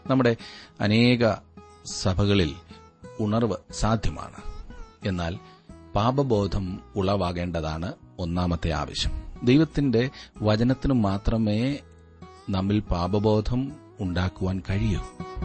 നമ്മുടെ അനേക സഭകളിൽ ഉണർവ് സാധ്യമാണ്. എന്നാൽ പാപബോധം ഉളവാകേണ്ടതാണ് ഒന്നാമത്തെ ആവശ്യം. ദൈവത്തിന്റെ വചനത്തിനു മാത്രമേ നമ്മിൽ പാപബോധം ഉണ്ടാക്കുവാൻ കഴിയൂ.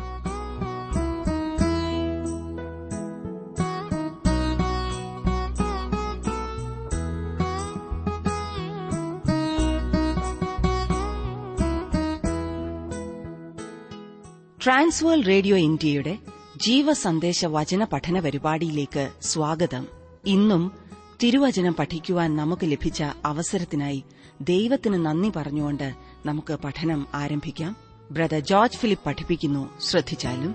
ട്രാൻസ്വേൾഡ് റേഡിയോ ഇന്ത്യയുടെ ജീവസന്ദേശ വചന പഠന പരിപാടിയിലേക്ക് സ്വാഗതം. ഇന്നും തിരുവചനം പഠിക്കുവാൻ നമുക്ക് ലഭിച്ച അവസരത്തിനായി ദൈവത്തിന് നന്ദി പറഞ്ഞുകൊണ്ട് നമുക്ക് പഠനം ആരംഭിക്കാം. ബ്രദർ ജോർജ് ഫിലിപ്പ് പഠിപ്പിക്കുന്നു. ശ്രദ്ധിച്ചാലും.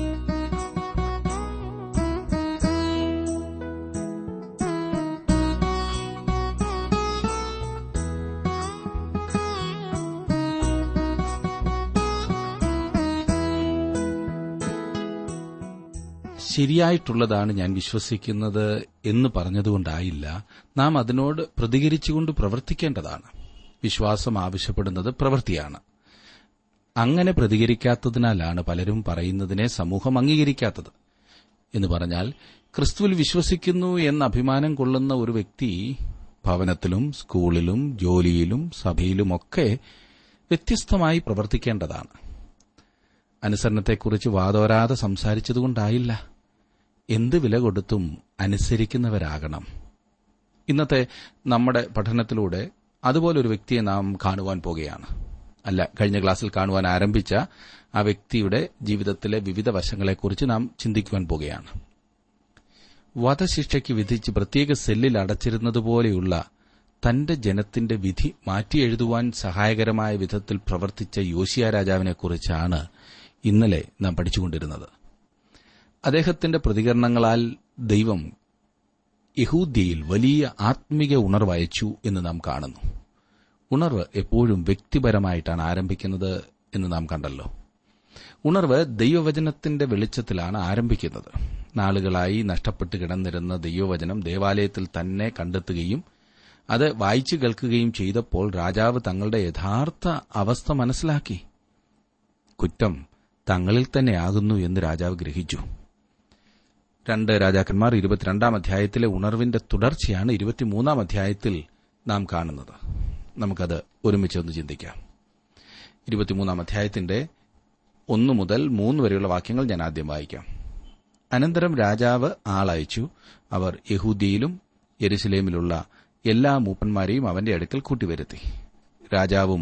ശരിയായിട്ടുള്ളതാണ് ഞാൻ വിശ്വസിക്കുന്നത് എന്ന് പറഞ്ഞതുകൊണ്ടായില്ല നാം അതിനോട് പ്രതികരിച്ചുകൊണ്ട് പ്രവർത്തിക്കേണ്ടതാണ്. വിശ്വാസം ആവശ്യപ്പെടുന്നത് പ്രവൃത്തിയാണ്. അങ്ങനെ പ്രതികരിക്കാത്തതിനാലാണ് പലരും പറയുന്നതിനെ സമൂഹം അംഗീകരിക്കാത്തത്. എന്ന് പറഞ്ഞാൽ, ക്രിസ്തുവിൽ വിശ്വസിക്കുന്നു എന്ന അഭിമാനം കൊള്ളുന്ന ഒരു വ്യക്തി ഭവനത്തിലും സ്കൂളിലും ജോലിയിലും സഭയിലുമൊക്കെ വ്യത്യസ്തമായി പ്രവർത്തിക്കേണ്ടതാണ്. അനുസരണത്തെക്കുറിച്ച് വാതോരാതെ സംസാരിച്ചതുകൊണ്ടായില്ല. എന്ത് വില കൊടുത്തും അനുസരിക്കുന്നവരാകണം. ഇന്നത്തെ നമ്മുടെ പഠനത്തിലൂടെ അതുപോലൊരു വ്യക്തിയെ നാം കാണുവാൻ പോകുകയാണ്. അല്ല, കഴിഞ്ഞ ക്ലാസ്സിൽ കാണുവാൻ ആരംഭിച്ച ആ വ്യക്തിയുടെ ജീവിതത്തിലെ വിവിധ വശങ്ങളെക്കുറിച്ച് നാം ചിന്തിക്കുവാൻ പോകുകയാണ്. വധശിക്ഷയ്ക്ക് വിധിച്ച് പ്രത്യേക സെല്ലിൽ അടച്ചിരുന്നതുപോലെയുള്ള തന്റെ ജനത്തിന്റെ വിധി മാറ്റിയെഴുതുവാൻ സഹായകരമായ വിധത്തിൽ പ്രവർത്തിച്ച യോശിയ രാജാവിനെക്കുറിച്ചാണ് ഇന്നലെ നാം പഠിച്ചുകൊണ്ടിരുന്നത്. അദ്ദേഹത്തിന്റെ പ്രതികരണങ്ങളാൽ ദൈവം യഹൂദ്യയിൽ വലിയ ആത്മീക ഉണർവ് അയച്ചു എന്ന് നാം കാണുന്നു. ഉണർവ് എപ്പോഴും വ്യക്തിപരമായിട്ടാണ് ആരംഭിക്കുന്നത് എന്ന് നാം കണ്ടല്ലോ. ഉണർവ് ദൈവവചനത്തിന്റെ വെളിച്ചത്തിലാണ് ആരംഭിക്കുന്നത്. നാളുകളായി നഷ്ടപ്പെട്ട് കിടന്നിരുന്ന ദൈവവചനം ദേവാലയത്തിൽ തന്നെ കണ്ടെത്തുകയും അത് വായിച്ചു കേൾക്കുകയും ചെയ്തപ്പോൾ രാജാവ് തങ്ങളുടെ യഥാർത്ഥ അവസ്ഥ മനസ്സിലാക്കി. കുറ്റം തങ്ങളിൽ തന്നെയാകുന്നു എന്ന് രാജാവ് ഗ്രഹിച്ചു. 2 രാജാക്കന്മാർ 22 അധ്യായത്തിലെ ഉണർവിന്റെ തുടർച്ചയാണ് 23 അധ്യായത്തിൽ നാം കാണുന്നത്. നമുക്കത് ഒരുമിച്ചൊന്ന് ചിന്തിക്കാം. 23 അധ്യായത്തിന്റെ 1 മുതൽ 3 വരെയുള്ള വാക്യങ്ങൾ ഞാൻ ആദ്യം വായിക്കാം. അനന്തരം രാജാവ് ആളയച്ചു. അവർ യഹൂദ്യയിലും യെരുശലേമിലുള്ള എല്ലാ മൂപ്പന്മാരെയും അവന്റെ അടുക്കൽ കൂട്ടിവരുത്തി. രാജാവും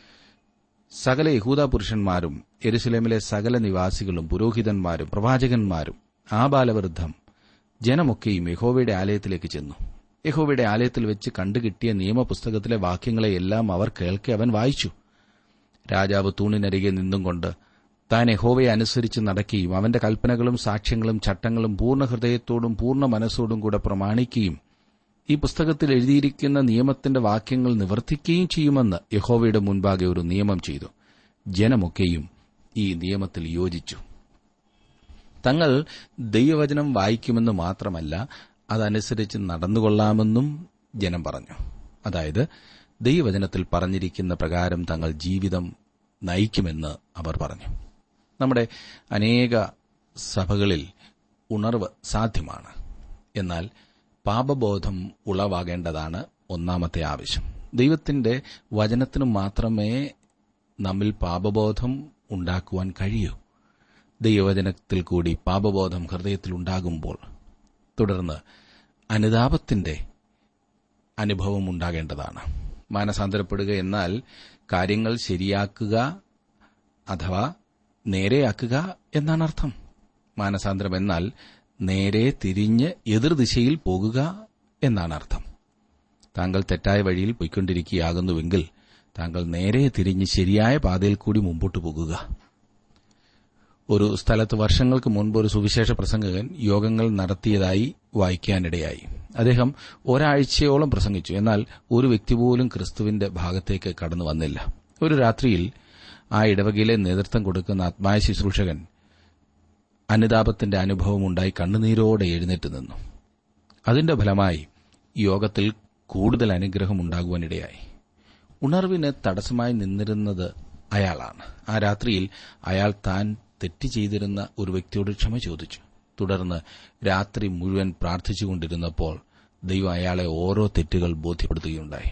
സകല യഹൂദാ പുരുഷന്മാരും യെരുശലേമിലെ സകല നിവാസികളും പുരോഹിതന്മാരും പ്രവാചകന്മാരും ആബാലവൃദ്ധം ജനമൊക്കെയും യഹോവയുടെ ആലയത്തിലേക്ക് ചെന്നു. യഹോവയുടെ ആലയത്തിൽ വെച്ച് കണ്ടുകിട്ടിയ നിയമപുസ്തകത്തിലെ വാക്യങ്ങളെയെല്ലാം അവർ കേൾക്കെ അവൻ വായിച്ചു. രാജാവ് തൂണിനരികെ നിന്നുകൊണ്ട് താൻ യഹോവയെ അനുസരിച്ച് നടക്കുകയും അവന്റെ കൽപ്പനകളും സാക്ഷ്യങ്ങളും ചട്ടങ്ങളും പൂർണ്ണ ഹൃദയത്തോടും പൂർണ്ണ മനസ്സോടും കൂടെ പ്രമാണിക്കുകയും ഈ പുസ്തകത്തിൽ എഴുതിയിരിക്കുന്ന നിയമത്തിന്റെ വാക്യങ്ങൾ നിവർത്തിക്കുകയും ചെയ്യുമെന്ന് യഹോവയുടെ മുൻപാകെ ഒരു നിയമം ചെയ്തു. ജനമൊക്കെയും ഈ നിയമത്തിൽ യോജിച്ചു. തങ്ങൾ ദൈവവചനം വായിക്കുമെന്ന് മാത്രമല്ല, അതനുസരിച്ച് നടന്നുകൊള്ളാമെന്നും ജനം പറഞ്ഞു. അതായത്, ദൈവവചനത്തിൽ പറഞ്ഞിരിക്കുന്ന പ്രകാരം തങ്ങൾ ജീവിതം നയിക്കുമെന്ന് അവർ പറഞ്ഞു. നമ്മുടെ അനേക സഭകളിൽ ഉണർവ് സാധ്യമാണ്. എന്നാൽ പാപബോധം ഉളവാകേണ്ടതാണ് ഒന്നാമത്തെ ആവശ്യം. ദൈവത്തിന്റെ വചനത്തിനു മാത്രമേ നമ്മിൽ പാപബോധം ഉണ്ടാക്കുവാൻ കഴിയൂ. ദൈവവചനത്തിൽ കൂടി പാപബോധം ഹൃദയത്തിൽ ഉണ്ടാകുമ്പോൾ തുടർന്ന് അനുതാപത്തിന്റെ അനുഭവം ഉണ്ടാകേണ്ടതാണ്. മാനസാന്തരപ്പെടുക എന്നാൽ കാര്യങ്ങൾ ശരിയാക്കുക അഥവാ നേരെയാക്കുക എന്നാണ് അർത്ഥം. മാനസാന്തരം എന്നാൽ നേരെ തിരിഞ്ഞ് എതിർദിശയിൽ പോകുക എന്നാണ് അർത്ഥം. താങ്കൾ തെറ്റായ വഴിയിൽ പോയിക്കൊണ്ടിരിക്കുകയാകുന്നുവെങ്കിൽ താങ്കൾ നേരെ തിരിഞ്ഞ് ശരിയായ പാതയിൽ കൂടി മുമ്പോട്ട് പോകുക. ഒരു സ്ഥലത്ത് വർഷങ്ങൾക്ക് മുൻപ് ഒരു സുവിശേഷ പ്രസംഗകൻ യോഗങ്ങൾ നടത്തിയതായി വായിക്കാനിടയായി. അദ്ദേഹം ഒരാഴ്ചയോളം പ്രസംഗിച്ചു. എന്നാൽ ഒരു വ്യക്തി പോലും ക്രിസ്തുവിന്റെ ഭാഗത്തേക്ക് കടന്നു വന്നില്ല. ഒരു രാത്രിയിൽ ആ ഇടവകയിലെ നേതൃത്വം കൊടുക്കുന്ന ആത്മായ ശുശ്രൂഷകൻ അനുതാപത്തിന്റെ അനുഭവമുണ്ടായി കണ്ണുനീരോടെ എഴുന്നേറ്റ് നിന്നു. അതിന്റെ ഫലമായി യോഗത്തിൽ കൂടുതൽ അനുഗ്രഹം ഉണ്ടാകുവാനിടയായി. ഉണർവിന് തടസ്സമായി നിന്നിരുന്നത് അയാളാണ്. ആ രാത്രിയിൽ അയാൾ താൻ തെറ്റ് ചെയ്തിരുന്ന ഒരു വ്യക്തിയോട് ക്ഷമ ചോദിച്ചു. തുടർന്ന് രാത്രി മുഴുവൻ പ്രാർത്ഥിച്ചുകൊണ്ടിരുന്നപ്പോൾ ദൈവം അയാളെ ഓരോ തെറ്റുകൾ ബോധ്യപ്പെടുത്തുകയുണ്ടായി.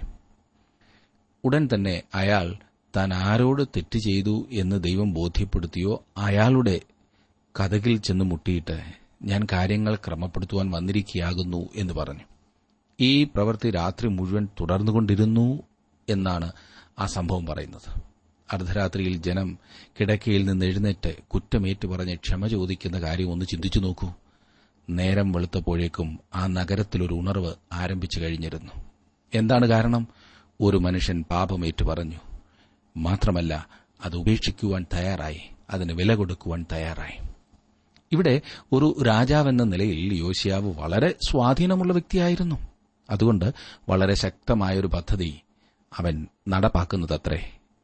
ഉടൻ തന്നെ അയാൾ താൻ ആരോട് തെറ്റ് ചെയ്തു എന്ന് ദൈവം ബോധ്യപ്പെടുത്തിയോ അയാളുടെ കതകിൽ ചെന്ന് മുട്ടിയിട്ട്, ഞാൻ കാര്യങ്ങൾ ക്രമപ്പെടുത്തുവാൻ വന്നിരിക്കുകയാകുന്നു എന്ന് പറഞ്ഞു. ഈ പ്രവൃത്തി രാത്രി മുഴുവൻ തുടർന്നുകൊണ്ടിരുന്നു എന്നാണ് ആ സംഭവം പറയുന്നത്. അർദ്ധരാത്രിയിൽ ജനം കിടക്കയിൽ നിന്ന് എഴുന്നേറ്റ് കുറ്റമേറ്റു പറഞ്ഞ് ക്ഷമ ചോദിക്കുന്ന കാര്യം ഒന്ന് ചിന്തിച്ചു നോക്കൂ. നേരം വെളുത്തപ്പോഴേക്കും ആ നഗരത്തിലൊരു ഉണർവ് ആരംഭിച്ചു കഴിഞ്ഞിരുന്നു. എന്താണ് കാരണം? ഒരു മനുഷ്യൻ പാപമേറ്റു പറഞ്ഞു. മാത്രമല്ല, അത് ഉപേക്ഷിക്കുവാൻ തയ്യാറായി, അതിന് വില കൊടുക്കുവാൻ തയ്യാറായി. ഇവിടെ ഒരു രാജാവെന്ന നിലയിൽ യോശിയാവ് വളരെ സ്വാധീനമുള്ള വ്യക്തിയായിരുന്നു. അതുകൊണ്ട് വളരെ ശക്തമായൊരു പദ്ധതി അവൻ നടപ്പാക്കുന്നതത്രേ.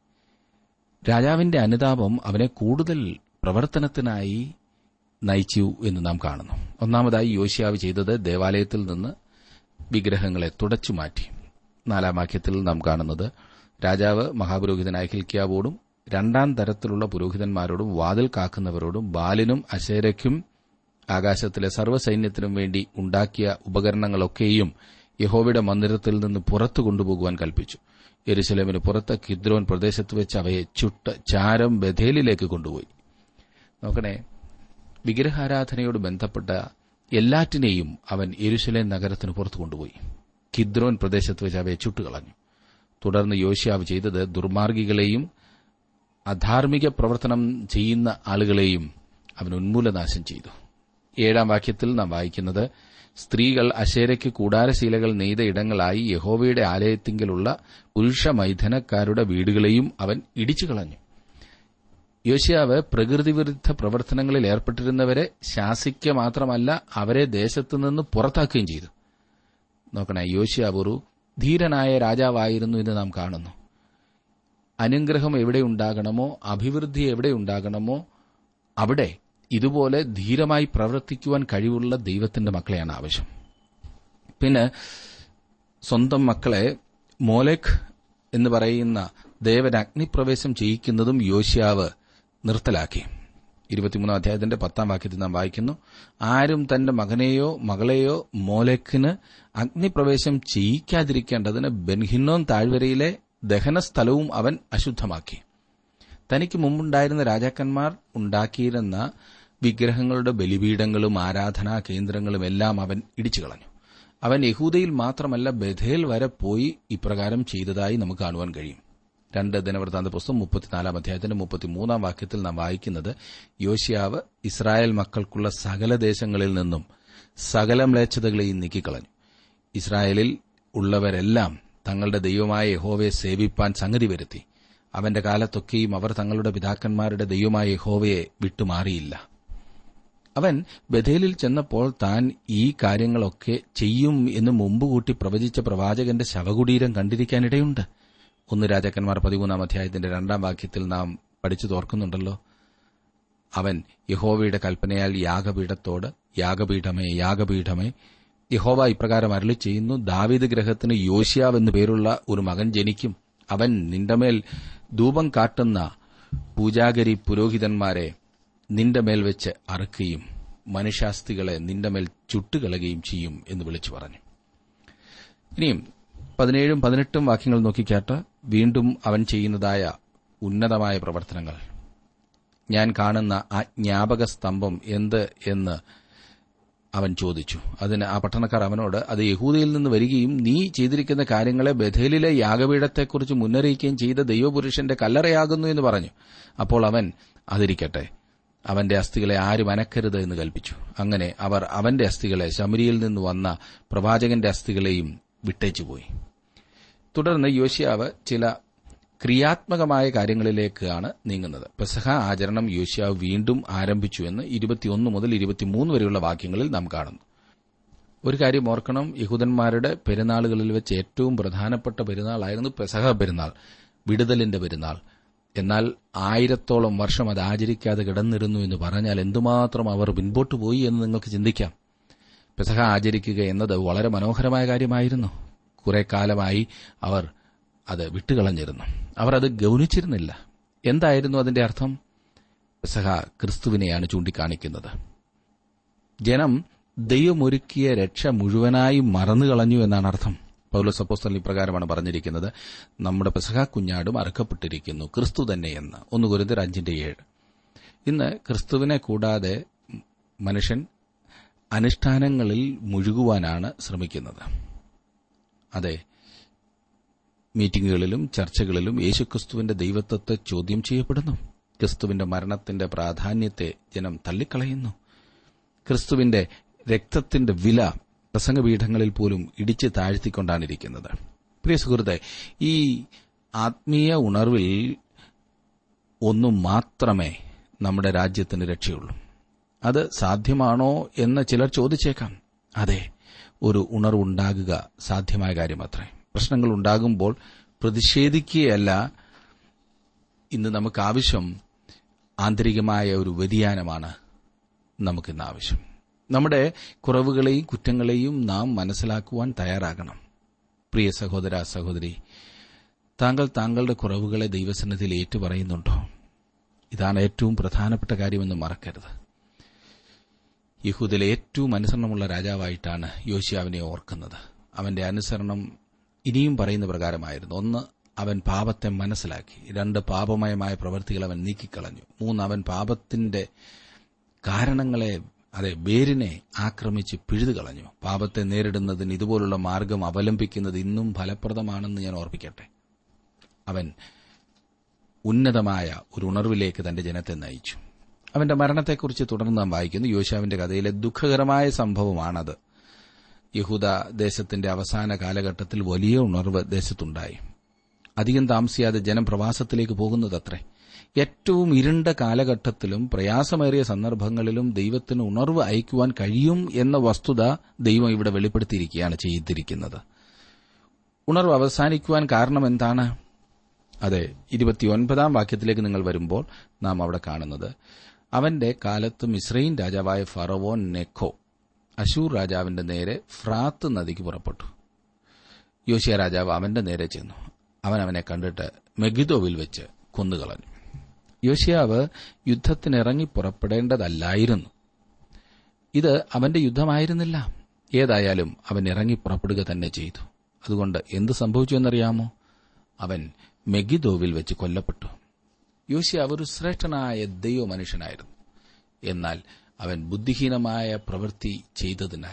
രാജാവിന്റെ അനുതാപം അവനെ കൂടുതൽ പ്രവർത്തനത്തിനായി നയിച്ചു എന്ന് നാം കാണുന്നു. ഒന്നാമതായി യോശിയാവ് ചെയ്തത് ദേവാലയത്തിൽ നിന്ന് വിഗ്രഹങ്ങളെ തുടച്ചുമാറ്റി. 4-ാം വാക്യത്തിൽ നാം കാണുന്നത്, രാജാവ് മഹാപുരോഹിതനായ ഹില്ക്കീയാവോടും രണ്ടാം തരത്തിലുള്ള പുരോഹിതന്മാരോടും വാതിൽ കാക്കുന്നവരോടും ബാലിനും അശേരയ്ക്കും ആകാശത്തിലെ സർവ്വസൈന്യത്തിനും വേണ്ടി ഉണ്ടാക്കിയ ഉപകരണങ്ങളൊക്കെയും യഹോവയുടെ മന്ദിരത്തിൽ നിന്ന് പുറത്തു കൊണ്ടുപോകുവാൻ കൽപ്പിച്ചു. യെരുശലേമിന് പുറത്ത് കിദ്രോൻ പ്രദേശത്ത് വെച്ച് അവയെ ചുട്ട് ചാരം ബഥേലിലേക്ക് കൊണ്ടുപോയി. നോക്കണേ, വിഗ്രഹാരാധനയോട് ബന്ധപ്പെട്ട എല്ലാറ്റിനെയും അവൻ യെരുശലേം നഗരത്തിന് പുറത്തു കൊണ്ടുപോയി. കിദ്രോൻ പ്രദേശത്ത് വെച്ച് അവയെ ചുട്ടുകളഞ്ഞു. തുടർന്ന് യോശിയാവ് ചെയ്തത് ദുർമാർഗികളെയും അധാർമിക പ്രവർത്തനം ചെയ്യുന്ന ആളുകളെയും അവൻ ഉന്മൂലനാശം ചെയ്തു. 7-ാം വാക്യത്തിൽ നാം വായിക്കുന്നത്, സ്ത്രീകൾ അശേരയ്ക്ക് കൂടാരശീലകൾ നെയ്ത ഇടങ്ങളായി യഹോവയുടെ ആലയത്തിങ്കലുള്ള പുരുഷ മൈഥനക്കാരുടെ വീടുകളെയും അവൻ ഇടിച്ചു കളഞ്ഞു. യോശിയാവ് പ്രകൃതിവിരുദ്ധ പ്രവർത്തനങ്ങളിൽ ഏർപ്പെട്ടിരുന്നവരെ ശാസിക്കുക മാത്രമല്ല, അവരെ ദേശത്തുനിന്ന് പുറത്താക്കുകയും ചെയ്തു. നോക്കണേ, യോശിയാവ് ഒരു ധീരനായ രാജാവായിരുന്നു എന്ന് നാം കാണുന്നു. അനുഗ്രഹം എവിടെയുണ്ടാകണമോ, അഭിവൃദ്ധി എവിടെയുണ്ടാകണമോ അവിടെ ഇതുപോലെ ധീരമായി പ്രവർത്തിക്കുവാൻ കഴിവുള്ള ദൈവത്തിന്റെ മക്കളെയാണ് ആവശ്യം. പിന്നെ സ്വന്തം മക്കളെ മോലെക് എന്ന് പറയുന്ന ദേവൻ അഗ്നിപ്രവേശം ചെയ്യിക്കുന്നതും യോശിയാവ് നിർത്തലാക്കി. 23-ാം അധ്യായത്തിന്റെ 10-ാം വാക്യത്തിൽ നാം വായിക്കുന്നു, ആരും തന്റെ മകനെയോ മകളെയോ മോലെക്കിന് അഗ്നിപ്രവേശം ചെയ്യിക്കാതിരിക്കേണ്ടതിന് ബെൻഹിന്നോൻ താഴ്വരയിലെ ദഹനസ്ഥലവും അവൻ അശുദ്ധമാക്കി. തനിക്ക് മുമ്പുണ്ടായിരുന്ന രാജാക്കന്മാർ ഉണ്ടാക്കിയിരുന്ന വിഗ്രഹങ്ങളുടെ ബലിപീഠങ്ങളും ആരാധനാ കേന്ദ്രങ്ങളും എല്ലാം അവൻ ഇടിച്ചു കളഞ്ഞു. അവൻ യഹൂദയിൽ മാത്രമല്ല ബഥേൽ വരെ പോയി ഇപ്രകാരം ചെയ്തതായി നമുക്ക് കാണുവാൻ കഴിയും. 2 ദിനവൃത്താന്ത പുസ്തകം 34-ാം അധ്യായത്തിന്റെ 33-ാം വാക്യത്തിൽ നാം വായിക്കുന്നത്, യോശിയാവ് ഇസ്രായേൽ മക്കൾക്കുള്ള സകല ദേശങ്ങളിൽ നിന്നും സകല മ്ലേച്ഛതകളെയും നീക്കിക്കളഞ്ഞു. ഇസ്രായേലിൽ ഉള്ളവരെല്ലാം തങ്ങളുടെ ദൈവമായ യഹോവയെ സേവിപ്പാൻ സംഗതി വരുത്തി. അവന്റെ കാലത്തൊക്കെയും അവർ തങ്ങളുടെ പിതാക്കന്മാരുടെ ദൈവമായ യഹോവയെ വിട്ടുമാറിയില്ല. അവൻ ബഥേലിൽ ചെന്നപ്പോൾ താൻ ഈ കാര്യങ്ങളൊക്കെ ചെയ്യും എന്ന് മുമ്പുകൂട്ടി പ്രവചിച്ച പ്രവാചകന്റെ ശവകുടീരം കണ്ടിരിക്കാനിടയുണ്ട്. 1 രാജാക്കന്മാർ 13-ാം അധ്യായത്തിന്റെ 2-ാം വാക്യത്തിൽ നാം പഠിച്ചു തോർക്കുന്നുണ്ടല്ലോ. അവൻ യഹോവയുടെ കൽപ്പനയാൽ യാഗപീഠത്തോട്, യാഗപീഠമേ യാഗപീഠമേ, യഹോവ ഇപ്രകാരം അരുളി ചെയ്യുന്നു, ദാവീദ് ഗൃഹത്തിന് യോശിയാവ് എന്നു പേരുള്ള ഒരു മകൻ ജനിക്കും. അവൻ നിന്റെമേൽ ധൂപം കാട്ടുന്ന പൂജാഗരി പുരോഹിതന്മാരെ നിന്റെ മേൽ വെച്ച് അറുക്കുകയും മനുഷ്യാസ്ഥികളെ നിന്റെമേൽ ചുട്ടുകളയുകയും ചെയ്യും എന്ന് വിളിച്ചു പറഞ്ഞു. ഇനിയും 17-ഉം 18-ഉം വാക്യങ്ങൾ നോക്കിക്കാട്ട് വീണ്ടും അവൻ ചെയ്യുന്നതായ ഉന്നതമായ പ്രവർത്തനങ്ങൾ. ഞാൻ കാണുന്ന ആ ജ്ഞാപക സ്തംഭം എന്ത് എന്ന് അവൻ ചോദിച്ചു. അതിന് ആ പട്ടണക്കാർ അവനോട്, അത് യഹൂദയിൽ നിന്ന് വരികയും നീ ചെയ്തിരിക്കുന്ന കാര്യങ്ങളെ ബഥേലിലെ യാഗപീഠത്തെക്കുറിച്ച് മുന്നറിയിക്കുകയും ചെയ്ത ദൈവപുരുഷന്റെ കല്ലറയാകുന്നു എന്ന് പറഞ്ഞു. അപ്പോൾ അവൻ, അതിരിക്കട്ടെ, അവന്റെ അസ്ഥികളെ ആരും അനക്കരുത് എന്ന് കൽപ്പിച്ചു. അങ്ങനെ അവർ അവന്റെ അസ്ഥികളെ, ശമരിയിൽ നിന്ന് വന്ന പ്രവാചകന്റെ അസ്ഥികളെയും വിട്ടേച്ചുപോയി. തുടർന്ന് യോശിയാവ് ചില ക്രിയാത്മകമായ കാര്യങ്ങളിലേക്കാണ് നീങ്ങുന്നത്. പെസഹ ആചരണം യോശിയാവ് വീണ്ടും ആരംഭിച്ചു എന്ന് 21 മുതൽ 23 വരെയുള്ള വാക്യങ്ങളിൽ നാം കാണുന്നു. ഒരു കാര്യം ഓർക്കണം, യഹൂദന്മാരുടെ പെരുന്നാളുകളിൽ വെച്ച് ഏറ്റവും പ്രധാനപ്പെട്ട പെരുന്നാളായിരുന്നു പെസഹ പെരുന്നാൾ, വിടുതലിന്റെ പെരുന്നാൾ. എന്നാൽ 1000-ഓളം വർഷം അത് ആചരിക്കാതെ കിടന്നിരുന്നു എന്ന് പറഞ്ഞാൽ എന്തുമാത്രം അവർ പിൻപോട്ട് പോയി എന്ന് നിങ്ങൾക്ക് ചിന്തിക്കാം. പെസഹ ആചരിക്കുക എന്നത് വളരെ മനോഹരമായ കാര്യമായിരുന്നു. കുറെ കാലമായി അവർ അത് വിട്ടുകളഞ്ഞിരുന്നു. അവർ അത് ഗൌനിച്ചിരുന്നില്ല. എന്തായിരുന്നു അതിന്റെ അർത്ഥം? പെസഹ ക്രിസ്തുവിനെയാണ് ചൂണ്ടിക്കാണിക്കുന്നത്. ജനം ദൈവമൊരുക്കിയ രക്ഷ മുഴുവനായും മറന്നുകളഞ്ഞു എന്നാണ് അർത്ഥം. പൗലോസ് അപ്പോസ്തലൻ ഇപ്രകാരമാണ് പറഞ്ഞിരിക്കുന്നത്, നമ്മുടെ പെസഹ കുഞ്ഞാടും അറുക്കപ്പെട്ടിരിക്കുന്നു, ക്രിസ്തു തന്നെയെന്ന്. 1 കൊരിന്ത്യർ 5:7. ഇന്ന് ക്രിസ്തുവിനെ കൂടാതെ മനുഷ്യൻ അനുഷ്ഠാനങ്ങളിൽ മുഴുകുവാനാണ് ശ്രമിക്കുന്നത്. അതെ, മീറ്റിംഗുകളിലും ചർച്ചകളിലും യേശുക്രിസ്തുവിന്റെ ദൈവത്വത്തെ ചോദ്യം ചെയ്യപ്പെടുന്നു. ക്രിസ്തുവിന്റെ മരണത്തിന്റെ പ്രാധാന്യത്തെ ജനം തള്ളിക്കളയുന്നു. ക്രിസ്തുവിന്റെ രക്തത്തിന്റെ വില പ്രസംഗപീഠങ്ങളിൽ പോലും ഇടിച്ച് താഴ്ത്തിക്കൊണ്ടാണിരിക്കുന്നത്. പ്രിയ സുഹൃത്തെ, ഈ ആത്മീയ ഉണർവിൽ ഒന്നു മാത്രമേ നമ്മുടെ രാജ്യത്തിന് രക്ഷയുള്ളൂ. അത് സാധ്യമാണോ എന്ന് ചിലർ ചോദിച്ചേക്കാം. അതെ, ഒരു ഉണർവുണ്ടാകുക സാധ്യമായ കാര്യമത്രേ. പ്രശ്നങ്ങൾ ഉണ്ടാകുമ്പോൾ പ്രതിഷേധിക്കുകയല്ല ഇന്ന് നമുക്ക് ആവശ്യം, ആന്തരികമായ ഒരു വ്യതിയാനമാണ് നമുക്കിന്ന് ആവശ്യം. നമ്മുടെ കുറവുകളെയും കുറ്റങ്ങളെയും നാം മനസ്സിലാക്കുവാൻ തയ്യാറാകണം. പ്രിയ സഹോദര സഹോദരി, താങ്കൾ താങ്കളുടെ കുറവുകളെ ദൈവസന്നിധിയിൽ ഏറ്റുപറയുന്നുണ്ടോ? ഇതാണ് ഏറ്റവും പ്രധാനപ്പെട്ട കാര്യമെന്ന് മറക്കരുത്. യഹൂദിലെ ഏറ്റവും അനുസരണമുള്ള രാജാവായിട്ടാണ് യോശിയാവിനെ ഓർക്കുന്നത്. അവന്റെ അനുസരണം ഇനിയും പറയുന്ന പ്രകാരമായിരുന്നു. 1, അവൻ പാപത്തെ മനസ്സിലാക്കി. 2, പാപമയമായ പ്രവൃത്തികൾ അവൻ നീക്കിക്കളഞ്ഞു. 3, അവൻ പാപത്തിന്റെ കാരണങ്ങളെ, വേരിനെ ആക്രമിച്ച് പിഴുതുകളഞ്ഞു. പാപത്തെ നേരിടുന്നതിന് ഇതുപോലുള്ള മാർഗം അവലംബിക്കുന്നത് ഇന്നും ഫലപ്രദമാണെന്ന് ഞാൻ ഓർപ്പിക്കട്ടെ. അവൻ ഉന്നതമായ ഒരു ഉണർവിലേക്ക് തന്റെ ജനത്തെ നയിച്ചു. അവന്റെ മരണത്തെക്കുറിച്ച് തുടർന്ന് നാം വായിക്കുന്നു. യോശുവാവിന്റെ കഥയിലെ ദുഃഖകരമായ സംഭവമാണത്. യഹൂദ ദേശത്തിന്റെ അവസാന കാലഘട്ടത്തിൽ വലിയ ഉണർവ് ദേശത്തുണ്ടായി. അധികം താമസിയാതെ ജനം പ്രവാസത്തിലേക്ക് പോകുന്നതത്രേ. ഏറ്റവും ഇരുണ്ട കാലഘട്ടത്തിലും പ്രയാസമേറിയ സന്ദർഭങ്ങളിലും ദൈവത്തിന് ഉണർവ് അയക്കുവാൻ കഴിയും എന്ന വസ്തുത ദൈവം ഇവിടെ വെളിപ്പെടുത്തിയിരിക്കുകയാണ് ചെയ്തിരിക്കുന്നത്. ഉണർവ് അവസാനിക്കുവാൻ കാരണം എന്താണ്? 29 വാക്യത്തിലേക്ക് നിങ്ങൾ വരുമ്പോൾ നാം അവിടെ കാണുന്നത്, അവന്റെ കാലത്ത് മിസ്രയീം രാജാവായ ഫറവോൻ നെഖോ അശൂർ രാജാവിന്റെ നേരെ ഫ്രാത്ത് നദിക്ക് പുറപ്പെട്ടു. യോശിയ രാജാവ് അവന്റെ നേരെ ചെന്നു. അവനെ കണ്ടിട്ട് മെഗിദോവിൽ വെച്ച് കൊന്നുകളഞ്ഞു. യോശിയാവ് യുദ്ധത്തിനിറങ്ങി പുറപ്പെടേണ്ടതല്ലായിരുന്നു. ഇത് അവന്റെ യുദ്ധമായിരുന്നില്ല. ഏതായാലും അവൻ ഇറങ്ങി പുറപ്പെടുക തന്നെ ചെയ്തു. അതുകൊണ്ട് എന്ത് സംഭവിച്ചു എന്നറിയാമോ? അവൻ മെഗിദോവിൽ വെച്ച് കൊല്ലപ്പെട്ടു. യോശിയാവ് ഒരു ശ്രേഷ്ഠനായ ദൈവ മനുഷ്യനായിരുന്നു. എന്നാൽ അവൻ ബുദ്ധിഹീനമായ പ്രവൃത്തി ചെയ്തതിനാൽ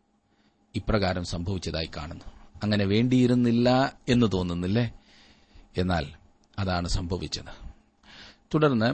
ഇപ്രകാരം സംഭവിച്ചതായി കാണുന്നു. അങ്ങനെ വേണ്ടിയിരുന്നില്ല എന്ന് തോന്നുന്നില്ലേ? എന്നാൽ അതാണ് സംഭവിച്ചത്. തുടർന്ന്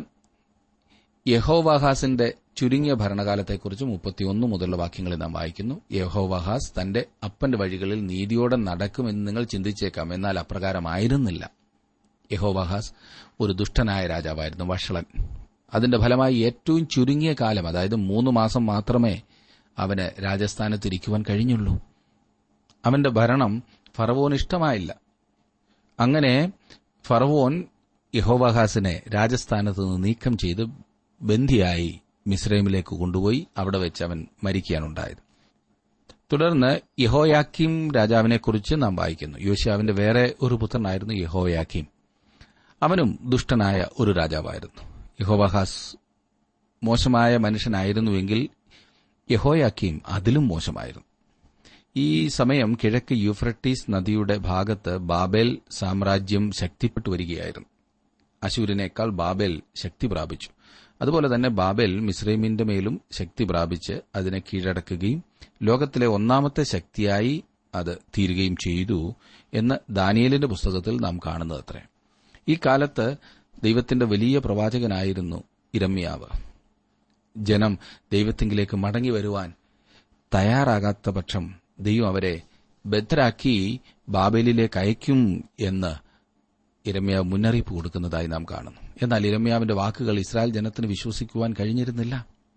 യഹോവാഹാസിന്റെ ചുരുങ്ങിയ ഭരണകാലത്തെക്കുറിച്ച് 31 മുതലുള്ള വാക്യങ്ങളിൽ നാം വായിക്കുന്നു. യഹോവാഹാസ് തന്റെ അപ്പന്റെ വഴികളിൽ നീതിയോടെ നടക്കുമെന്ന് നിങ്ങൾ ചിന്തിച്ചേക്കാം. എന്നാൽ അപ്രകാരമായിരുന്നില്ല. യഹോവാഹാസ് ഒരു ദുഷ്ടനായ രാജാവായിരുന്നു, വഷളൻ. അതിന്റെ ഫലമായി ഏറ്റവും ചുരുങ്ങിയ കാലം, അതായത് 3 മാസം മാത്രമേ അവന് രാജസ്ഥാനത്തിരിക്കുവാൻ കഴിഞ്ഞുള്ളൂ. അവന്റെ ഭരണം ഫറവോന് ഇഷ്ടമായില്ല. അങ്ങനെ ഫറവോൻ യഹോവാഹാസിനെ രാജസ്ഥാനത്ത് നിന്ന് നീക്കം ചെയ്ത് ബന്ദിയായി മിസ്രൈമിലേക്ക് കൊണ്ടുപോയി അവിടെ വെച്ച് അവൻ മരിക്കുകയാണുണ്ടായത്. തുടർന്ന് യഹോയാക്കീം രാജാവിനെക്കുറിച്ച് നാം വായിക്കുന്നു. യോശിയാവിന്റെ വേറെ ഒരു പുത്രനായിരുന്നു യഹോയാക്കീം. അവനും ദുഷ്ടനായ ഒരു രാജാവായിരുന്നു. യഹോവാഹാസ് മോശമായ മനുഷ്യനായിരുന്നുവെങ്കിൽ യഹോയാക്കീം അതിലും മോശമായിരുന്നു. ഈ സമയം കിഴക്ക് യൂഫ്രട്ടീസ് നദിയുടെ ഭാഗത്ത് ബാബേൽ സാമ്രാജ്യം ശക്തിപ്പെട്ടു വരികയായിരുന്നു. അശൂരിനേക്കാൾ ബാബേൽ ശക്തി പ്രാപിച്ചു. അതുപോലെ തന്നെ ബാബേൽ മിസ്രൈമിന്റെ മേലും ശക്തി പ്രാപിച്ച് അതിനെ കീഴടക്കുകയും ലോകത്തിലെ 1ാമത്തെ ശക്തിയായി അത് തീരുകയും ചെയ്തു എന്ന് ദാനിയേലിന്റെ പുസ്തകത്തിൽ നാം കാണുന്നതത്രേ. ഈ കാലത്ത് ദൈവത്തിന്റെ വലിയ പ്രവാചകനായിരുന്നു യിരെമ്യാവ്. ജനം ദൈവത്തിങ്കിലേക്ക് മടങ്ങി വരുവാൻ തയ്യാറാകാത്ത പക്ഷം ദൈവം അവരെ ബദ്ധരാക്കി ബാബേലിലേക്ക് അയക്കും എന്ന് യിരെമ്യാവ് മുന്നറിയിപ്പ് കൊടുക്കുന്നതായി നാം കാണുന്നു. എന്നാൽ യിരെമ്യാവിന്റെ വാക്കുകൾ ഇസ്രായേൽ ജനത്തിന് വിശ്വസിക്കുവാൻ കഴിഞ്ഞിരുന്നില്ല.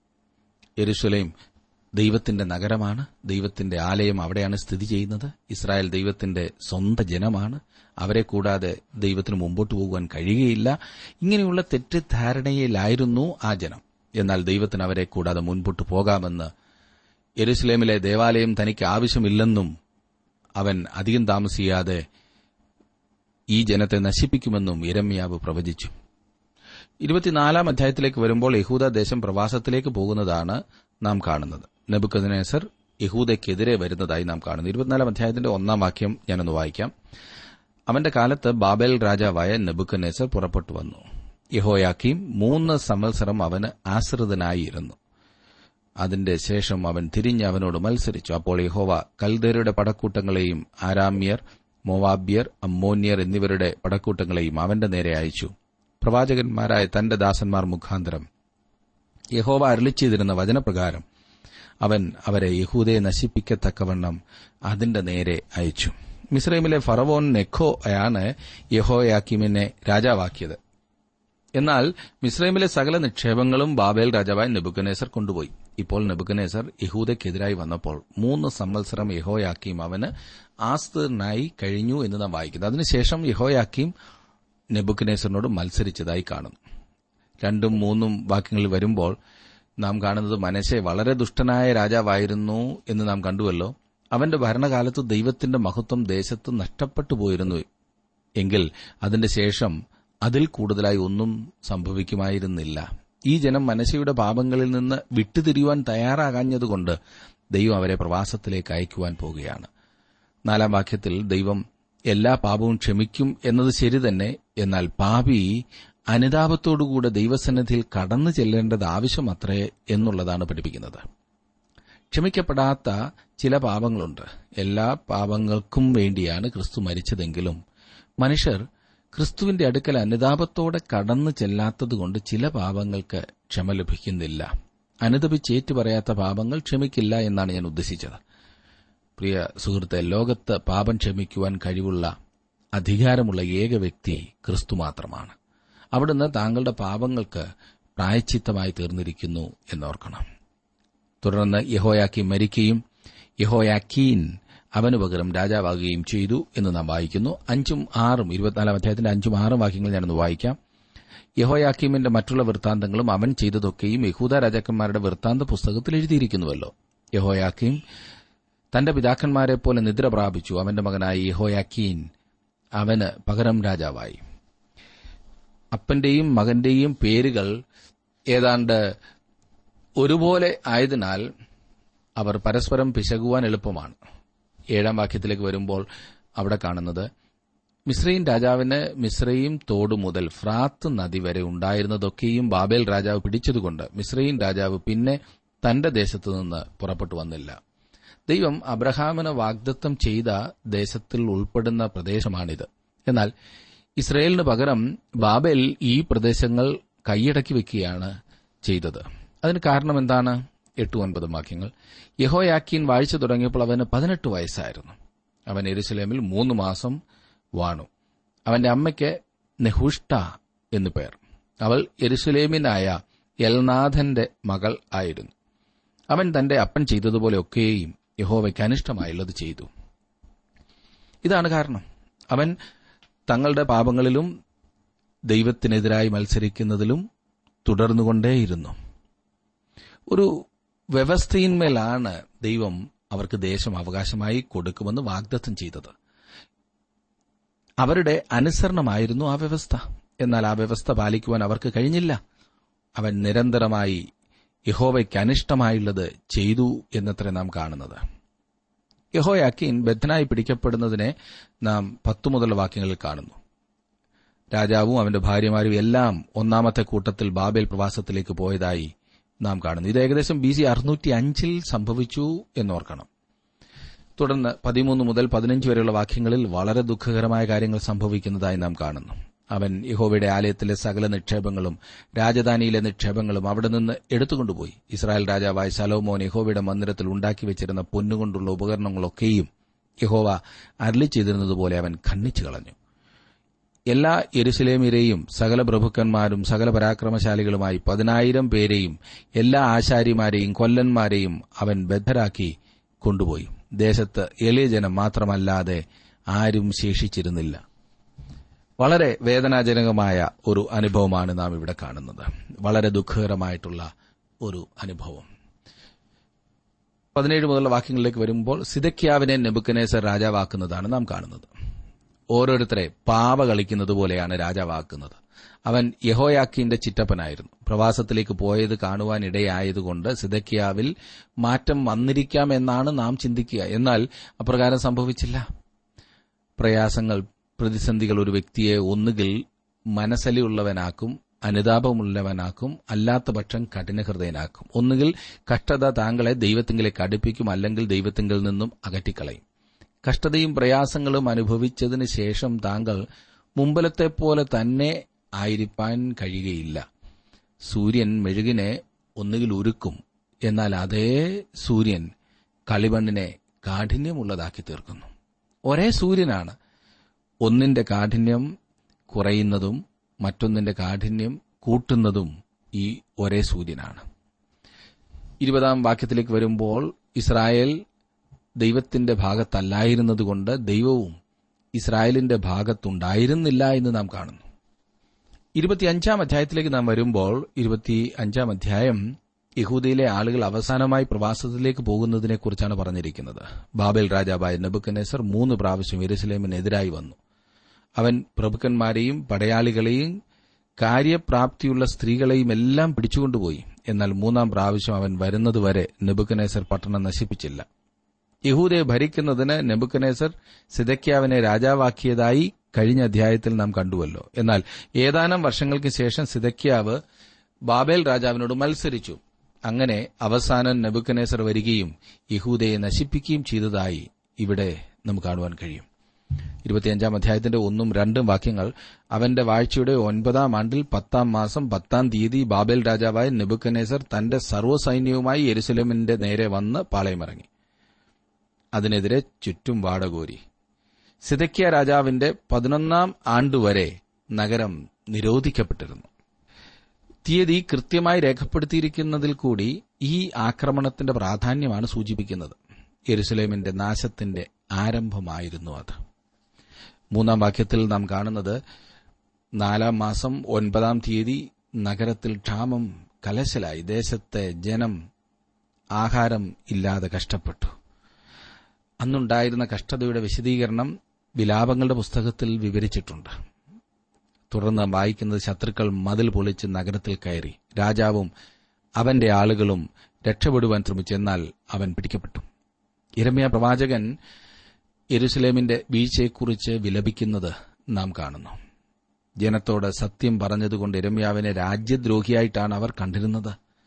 യെരുശലേം ദൈവത്തിന്റെ നഗരമാണ്. ദൈവത്തിന്റെ ആലയം അവിടെയാണ് സ്ഥിതി ചെയ്യുന്നത്. ഇസ്രായേൽ ദൈവത്തിന്റെ സ്വന്തം ജനമാണ്. അവരെ കൂടാതെ ദൈവത്തിന് മുമ്പോട്ട് പോകുവാൻ കഴിയുകയില്ല. ഇങ്ങനെയുള്ള തെറ്റിദ്ധാരണയിലായിരുന്നു ആ ജനം. എന്നാൽ ദൈവത്തിന് അവരെ കൂടാതെ മുൻപോട്ട് പോകാമെന്ന്, യെരുശലേമിലെ ദേവാലയം തനിക്ക് ആവശ്യമില്ലെന്നും അവൻ അധികം താമസിയാതെ ഈ ജനത്തെ നശിപ്പിക്കുമെന്നും യിരെമ്യാവ് പ്രവചിച്ചു. 24 അധ്യായത്തിലേക്ക് വരുമ്പോൾ യഹൂദ ദേശം പ്രവാസത്തിലേക്ക് പോകുന്നതാണ് നാം കാണുന്നത്. നെബൂഖദ്നേസർ യഹൂദയ്ക്കെതിരെ വരുന്നതായി നാം കാണുന്നു. 24 അധ്യായത്തിന്റെ 1 വാക്യം ഞാനൊന്ന് വായിക്കാം. അവന്റെ കാലത്ത് ബാബേൽ രാജാവായ നെബൂഖദ്നേസർ പുറപ്പെട്ടു വന്നു. യെഹോയാക്കീം 3 സംവത്സരം അവന് ആശ്രിതനായിരുന്നു. അതിന്റെ ശേഷം അവൻ തിരിഞ്ഞ് അവനോട് മത്സരിച്ചു. അപ്പോൾ യഹോവ കൽദേരുടെ പടക്കൂട്ടങ്ങളെയും ആരാമ്യർ, മോവാബ്യർ, അമ്മോന്യർ എന്നിവരുടെ പടക്കൂട്ടങ്ങളെയും അവന്റെ നേരെ അയച്ചു. പ്രവാചകന്മാരായ തന്റെ ദാസന്മാർ മുഖാന്തരം യഹോവ അരുളിച്ചെയ്തിരുന്ന വചനപ്രകാരം അവൻ അവരെ യഹൂദയെ നശിപ്പിക്കത്തക്കവണ്ണം അതിന്റെ നേരെ അയച്ചു. മിസ്രൈമിലെ ഫറവോൻ നെഖോയാണ് യെഹോയാക്കീമിനെ രാജാവാക്കിയത്. എന്നാൽ മിസ്രൈമിലെ സകല നിക്ഷേപങ്ങളും ബാബേൽ രാജാവായ നെബൂഖദ്നേസർ കൊണ്ടുപോയി. ഇപ്പോൾ നെബൂഖദ്നേസർ യഹൂദയ്ക്കെതിരായി വന്നപ്പോൾ 3 സംവത്സരം യഹോയാക്കീം അവന് ആസ്തിനായി കഴിഞ്ഞു എന്ന് നാം വായിക്കുന്നു. അതിനുശേഷം യഹോയാക്കീം നെബൂഖദ്നേസറിനോട് മത്സരിച്ചതായി കാണുന്നു. 2ഉം 3ഉം വാക്യങ്ങളിൽ വരുമ്പോൾ നാം കാണുന്നത് മനശ്ശെ വളരെ ദുഷ്ടനായ രാജാവായിരുന്നു എന്ന് നാം കണ്ടുവല്ലോ. അവന്റെ ഭരണകാലത്ത് ദൈവത്തിന്റെ മഹത്വം ദേശത്ത് നഷ്ടപ്പെട്ടു പോയിരുന്നു എങ്കിൽ അതിന്റെ ശേഷം അതിൽ കൂടുതലായി ഒന്നും സംഭവിക്കുമായിരുന്നില്ല. ഈ ജനം മനശ്ശെയുടെ പാപങ്ങളിൽ നിന്ന് വിട്ടുതിരിയുവാൻ തയ്യാറാകാഞ്ഞതുകൊണ്ട് ദൈവം അവരെ പ്രവാസത്തിലേക്ക് അയക്കുവാൻ പോകുകയാണ്. 4 വാക്യത്തിൽ ദൈവം എല്ലാ പാപവും ക്ഷമിക്കും എന്നത് ശരി തന്നെ. എന്നാൽ പാപി അനുതാപത്തോടുകൂടെ ദൈവസന്നിധിയിൽ കടന്നു ചെല്ലേണ്ടത് ആവശ്യമത്രേ എന്നുള്ളതാണ് പഠിപ്പിക്കുന്നത്. ക്ഷമിക്കപ്പെടാത്ത ചില പാപങ്ങളുണ്ട്. എല്ലാ പാപങ്ങൾക്കും വേണ്ടിയാണ് ക്രിസ്തു മരിച്ചതെങ്കിലും മനുഷ്യർ ക്രിസ്തുവിന്റെ അടുക്കൽ അനുതാപത്തോടെ കടന്നു ചെല്ലാത്തതുകൊണ്ട് ചില പാപങ്ങൾക്ക് ക്ഷമ ലഭിക്കുന്നില്ല. അനുതപിച്ചേറ്റു പറയാത്ത പാപങ്ങൾ ക്ഷമിക്കില്ല എന്നാണ് ഞാൻ ഉദ്ദേശിച്ചത്. പ്രിയ സുഹൃത്തെ, ലോകത്ത് പാപം ക്ഷമിക്കുവാൻ കഴിവുള്ള അധികാരമുള്ള ഏക വ്യക്തി ക്രിസ്തു മാത്രമാണ്. അവിടുന്ന് താങ്കളുടെ പാപങ്ങൾക്ക് പ്രായശ്ചിത്തമായി തീർന്നിരിക്കുന്നു എന്നോർക്കണം. തുടർന്ന് യെഹോയാക്കീം മരിക്കുകയും യെഹോയാക്കീൻ അവനു പകരം രാജാവാകുകയും ചെയ്തു എന്ന് നാം വായിക്കുന്നു. 5ഉം 6ഉം 24 അധ്യായത്തിന്റെ 5ഉം 6ഉം വാക്യങ്ങൾ ഞാനൊന്ന് വായിക്കാം. യെഹോയാക്കീമിന്റെ മറ്റുള്ള വൃത്താന്തങ്ങളും അവൻ ചെയ്തതൊക്കെയും യഹൂദ രാജാക്കന്മാരുടെ വൃത്താന്ത പുസ്തകത്തിൽ എഴുതിയിരിക്കുന്നുവല്ലോ. യെഹോയാക്കീം തന്റെ പിതാക്കന്മാരെപ്പോലെ നിദ്ര പ്രാപിച്ചു. അവന്റെ മകനായ യെഹോയാക്കീൻ അവന് പകരം രാജാവായി. അപ്പന്റെയും മകന്റെയും പേരുകൾ ഏതാണ്ട് ഒരുപോലെ ആയതിനാൽ അവർ പരസ്പരം പിശകുവാൻ എളുപ്പമാണ്. 7 വാക്യത്തിലേക്ക് വരുമ്പോൾ അവിടെ കാണുന്നത്, മിസ്രയീം രാജാവിന് മിസ്രയീം തോട് മുതൽ ഫ്രാത്ത് നദി വരെ ഉണ്ടായിരുന്നതൊക്കെയും ബാബേൽ രാജാവ് പിടിച്ചതുകൊണ്ട് മിസ്രയീം രാജാവ് പിന്നെ തന്റെ ദേശത്തുനിന്ന് പുറപ്പെട്ടു വന്നില്ല. ദൈവം അബ്രഹാമിന് വാഗ്ദത്തം ചെയ്ത ദേശത്തിൽ ഉൾപ്പെടുന്ന പ്രദേശമാണിത്. എന്നാൽ ഇസ്രയേലിന് പകരം ബാബേൽ ഈ പ്രദേശങ്ങൾ കൈയടക്കി വയ്ക്കുകയാണ് ചെയ്തത്. അതിന് കാരണം എന്താണ്? 8-9 വാക്യങ്ങൾ. യെഹോയാക്കീൻ വാഴ്ച തുടങ്ങിയപ്പോൾ അവന് 18 വയസ്സായിരുന്നു. അവൻ യെരൂശലേമിൽ 3 മാസം വാണു. അവന്റെ അമ്മയ്ക്ക് നെഹുഷ്ട എന്നു പേർ. അവൾ യെരൂശലേമിനായ എൽനാഥന്റെ മകൾ ആയിരുന്നു. അവൻ തന്റെ അപ്പൻ ചെയ്തതുപോലെയൊക്കെയും യഹോവയ്ക്ക് അനിഷ്ടമായുള്ളത് ചെയ്തു. ഇതാണ് കാരണം. അവൻ തങ്ങളുടെ പാപങ്ങളിലും ദൈവത്തിനെതിരായി മത്സരിക്കുന്നതിലും തുടർന്നുകൊണ്ടേയിരുന്നു. ഒരു വ്യവസ്ഥയിന്മേലാണ് ദൈവം അവർക്ക് ദേശം അവകാശമായി കൊടുക്കുമെന്ന് വാഗ്ദത്തം ചെയ്തത്. അവരുടെ അനുസരണമായിരുന്നു ആ വ്യവസ്ഥ. എന്നാൽ ആ വ്യവസ്ഥ പാലിക്കുവാൻ അവർക്ക് കഴിഞ്ഞില്ല. അവൻ നിരന്തരമായി യഹോവയ്ക്ക് അനിഷ്ടമായുള്ളത് ചെയ്തു എന്നത്ര നാം കാണുന്നത്. യെഹോയാക്കീൻ ബദ്ധനായി പിടിക്കപ്പെടുന്നതിനെ നാം 10 മുതൽ വാക്യങ്ങളിൽ കാണുന്നു. രാജാവും അവന്റെ ഭാര്യമാരും എല്ലാം 1-ാമത്തെ കൂട്ടത്തിൽ ബാബേൽ പ്രവാസത്തിലേക്ക് പോയതായി നാം കാണുന്നു. ഇത് ഏകദേശം BC 605 സംഭവിച്ചു എന്നോർക്കണം. തുടർന്ന് 13 മുതൽ 15 വരെയുള്ള വാക്യങ്ങളിൽ വളരെ ദുഃഖകരമായ കാര്യങ്ങൾ സംഭവിക്കുന്നതായി നാം കാണുന്നു. അവൻ യഹോവയുടെ ആലയത്തിലെ സകല നിക്ഷേപങ്ങളും രാജധാനിയിലെ നിക്ഷേപങ്ങളും അവിടെ നിന്ന് എടുത്തുകൊണ്ടുപോയി. ഇസ്രായേൽ രാജാവായ ശലോമോൻ യഹോവയുടെ മന്ദിരത്തിൽ ഉണ്ടാക്കി വെച്ചിരുന്ന പൊന്നുകൊണ്ടുള്ള ഉപകരണങ്ങളൊക്കെയും യഹോവ അരുളി ചെയ്തിരുന്നതുപോലെ അവൻ ഖണ്ഡിച്ചു കളഞ്ഞു. എല്ലാ യെരൂശലേമ്യരെയും സകല പ്രഭുക്കന്മാരും സകല പരാക്രമശാലികളുമായി 10,000 പേരെയും എല്ലാ ആശാരിമാരെയും കൊല്ലന്മാരെയും അവൻ ബദ്ധരാക്കി കൊണ്ടുപോയി. ദേശത്ത് എളിയ ജനം മാത്രമല്ലാതെ ആരും ശേഷിച്ചിരുന്നില്ല. വളരെ വേദനാജനകമായ ഒരു അനുഭവമാണ് നാം ഇവിടെ കാണുന്നത്. വളരെ ദുഃഖകരമായിട്ടുള്ള ഒരു അനുഭവം. 17 മുതലുള്ള വാക്യങ്ങളിലേക്ക് വരുമ്പോൾ സിദെക്കീയാവിനെ നെബൂഖദ്നേസർ രാജാവാക്കുന്നതാണ് നാം കാണുന്നത്. ഓരോരുത്തരെ പാവ കളിക്കുന്നത് പോലെയാണ് രാജാവാക്കുന്നത്. അവൻ യെഹോയാക്കീന്റെ ചിറ്റപ്പനായിരുന്നു. പ്രവാസത്തിലേക്ക് പോയത് കാണുവാനിടയായതുകൊണ്ട് സിദെക്കീയാവിൽ മാറ്റം വന്നിരിക്കാമെന്നാണ് നാം ചിന്തിക്കുക. എന്നാൽ അപ്രകാരം സംഭവിച്ചില്ല. പ്രയാസങ്ങൾ, പ്രതിസന്ധികൾ ഒരു വ്യക്തിയെ ഒന്നുകിൽ മനസ്സലിയുള്ളവനാക്കും, അനുതാപമുള്ളവനാക്കും, അല്ലാത്തപക്ഷം കഠിനഹൃദയനാക്കും. ഒന്നുകിൽ കഷ്ടത താങ്കളെ ദൈവത്തിങ്കിലേക്ക് അടുപ്പിക്കും, അല്ലെങ്കിൽ ദൈവത്തിങ്കിൽ നിന്നും അകറ്റിക്കളയും. കഷ്ടതയും പ്രയാസങ്ങളും അനുഭവിച്ചതിന് ശേഷം താങ്കൾ മുമ്പലത്തെപ്പോലെ തന്നെ ആയിരിക്കാൻ കഴിയുകയില്ല. സൂര്യൻ മെഴുകിനെ ഒന്നുകിൽ ഉരുക്കും, എന്നാൽ അതേ സൂര്യൻ കളിമണ്ണിനെ കാഠിന്യമുള്ളതാക്കി തീർക്കുന്നു. ഒരേ സൂര്യനാണ്. ഒന്നിന്റെ കാഠിന്യം കുറയുന്നതും മറ്റൊന്നിന്റെ കാഠിന്യം കൂട്ടുന്നതും ഈ ഒരേ സൂര്യനാണ്. 20 വാക്യത്തിലേക്ക് വരുമ്പോൾ ഇസ്രായേൽ ദൈവത്തിന്റെ ഭാഗത്തല്ലായിരുന്നതുകൊണ്ട് ദൈവവും ഇസ്രായേലിന്റെ ഭാഗത്തുണ്ടായിരുന്നില്ല എന്ന് നാം കാണുന്നു. 25 അധ്യായത്തിലേക്ക് നാം വരുമ്പോൾ 25 അധ്യായം യഹൂദയിലെ ആളുകൾ അവസാനമായി പ്രവാസത്തിലേക്ക് പോകുന്നതിനെക്കുറിച്ചാണ് പറഞ്ഞിരിക്കുന്നത്. ബാബേൽ രാജാവായ നെബൂഖദ്നേസർ 3 പ്രാവശ്യം യെരൂശലേമിനെതിരായി വന്നു. അവൻ പ്രഭുക്കന്മാരെയും പടയാളികളെയും കാര്യപ്രാപ്തിയുള്ള സ്ത്രീകളെയും എല്ലാം പിടിച്ചുകൊണ്ടുപോയി. എന്നാൽ 3-ാം പ്രാവശ്യം അവൻ വരുന്നതുവരെ നെബൂഖദ്നേസർ പട്ടണം നശിപ്പിച്ചില്ല. യഹൂദയെ ഭരിക്കുന്നതിന് നെബൂഖദ്നേസർ സിദെക്കീയാവിനെ രാജാവാക്കിയതായി കഴിഞ്ഞ അധ്യായത്തിൽ നാം കണ്ടുവല്ലോ. എന്നാൽ ഏതാനും വർഷങ്ങൾക്ക് ശേഷം സിദെക്കീയാവ് ബാബേൽ രാജാവിനോട് മത്സരിച്ചു. അങ്ങനെ അവസാനം നെബൂഖദ്നേസർ വരികയും യഹൂദയെ നശിപ്പിക്കുകയും ചെയ്തതായി ഇവിടെ നമുക്ക് കാണുവാൻ കഴിയും. 25 അധ്യായത്തിന്റെ 1-2 വാക്യങ്ങൾ, അവന്റെ വാഴ്ചയുടെ 9-ാം ആണ്ടിൽ 10-ാം മാസം 10-ാം തീയതി ബാബേൽ രാജാവായ നെബൂഖദ്നേസർ തന്റെ സർവ്വസൈന്യവുമായി യെരൂശലേമിന്റെ നേരെ വന്ന് പാളയമിറങ്ങി. അതിനെതിരെ ചുറ്റും വാടകോരി. സിദെക്കീയ രാജാവിന്റെ 11-ാം ആണ്ടുവരെ നഗരം നിരോധിക്കപ്പെട്ടിരുന്നു. തീയതി കൃത്യമായി രേഖപ്പെടുത്തിയിരിക്കുന്നതിൽ കൂടി ഈ ആക്രമണത്തിന്റെ പ്രാധാന്യമാണ് സൂചിപ്പിക്കുന്നത്. യെരൂശലേമിന്റെ നാശത്തിന്റെ ആരംഭമായിരുന്നു അത്. 3-ാം വാക്യത്തിൽ നാം കാണുന്നത്, 4-ാം മാസം 9-ാം തീയതി നഗരത്തിൽ ക്ഷാമം കലശലായി. ദേശത്തെ ജനം ആഹാരം ഇല്ലാതെ കഷ്ടപ്പെട്ടു. അന്നുണ്ടായിരുന്ന കഷ്ടതയുടെ വിശദീകരണം വിലാപങ്ങളുടെ പുസ്തകത്തിൽ വിവരിച്ചിട്ടുണ്ട്. തുടർന്ന് വായിക്കുന്നത്, ശത്രുക്കൾ മതിൽ പൊളിച്ച് നഗരത്തിൽ കയറി. രാജാവും അവന്റെ ആളുകളും രക്ഷപ്പെടുവാൻ ശ്രമിച്ചു, എന്നാൽ അവൻ പിടിക്കപ്പെട്ടു. യിരെമ്യാ പ്രവാചകൻ യെരൂശലേമിന്റെ വീഴ്ചയെക്കുറിച്ച് വിലപിക്കുന്നത് നാം കാണുന്നു. ജനത്തോട് സത്യം പറഞ്ഞതുകൊണ്ട് യിരെമ്യാവിനെ രാജ്യദ്രോഹിയായിട്ടാണ് അവർ കണ്ടിരുന്നത്.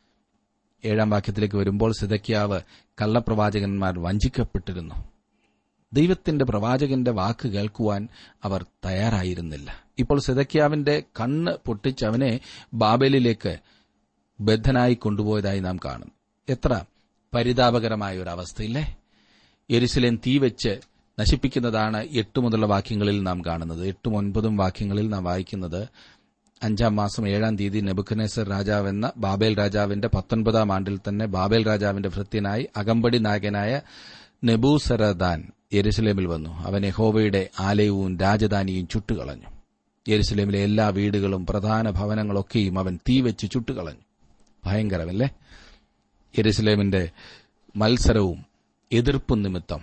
7-ാം വാക്യത്തിലേക്ക് വരുമ്പോൾ, സിദെക്കീയാവ് കള്ളപ്രവാചകന്മാർ വഞ്ചിക്കപ്പെട്ടിരുന്നു. ദൈവത്തിന്റെ പ്രവാചകന്റെ വാക്ക് കേൾക്കുവാൻ അവർ തയ്യാറായിരുന്നില്ല. ഇപ്പോൾ സിദെക്കീയാവിന്റെ കണ്ണ് പൊട്ടിച്ച് അവനെ ബാബേലിലേക്ക് ബദ്ധനായി കൊണ്ടുപോയതായി നാം കാണുന്നു. എത്ര പരിതാപകരമായ ഒരു അവസ്ഥയില്ലേ! യെരൂശലേം തീവെച്ച് നശിപ്പിക്കുന്നതാണ് 8 മുതലുള്ള വാക്യങ്ങളിൽ നാം കാണുന്നത്. 8-9 വാക്യങ്ങളിൽ നാം വായിക്കുന്നത്, 5-ാം മാസം 7-ാം തീയതി നെബൂഖദ്നേസർ രാജാവെന്ന ബാബേൽ രാജാവിന്റെ 19-ാം ആണ്ടിൽ തന്നെ ബാബേൽ രാജാവിന്റെ ഭൃത്യനായി അകമ്പടി നായകനായ നെബൂസരദാൻ യെരൂശലേമിൽ വന്നു. അവൻ യഹോവയുടെ ആലയവും രാജധാനിയും ചുട്ടുകളഞ്ഞു. യെരൂശലേമിലെ എല്ലാ വീടുകളും പ്രധാന ഭവനങ്ങളൊക്കെയും അവൻ തീവെച്ച് ചുട്ടുകളഞ്ഞു. ഭയങ്കരമല്ലേ! യെരൂശലേമിന്റെ മത്സരവും എതിർപ്പും നിമിത്തം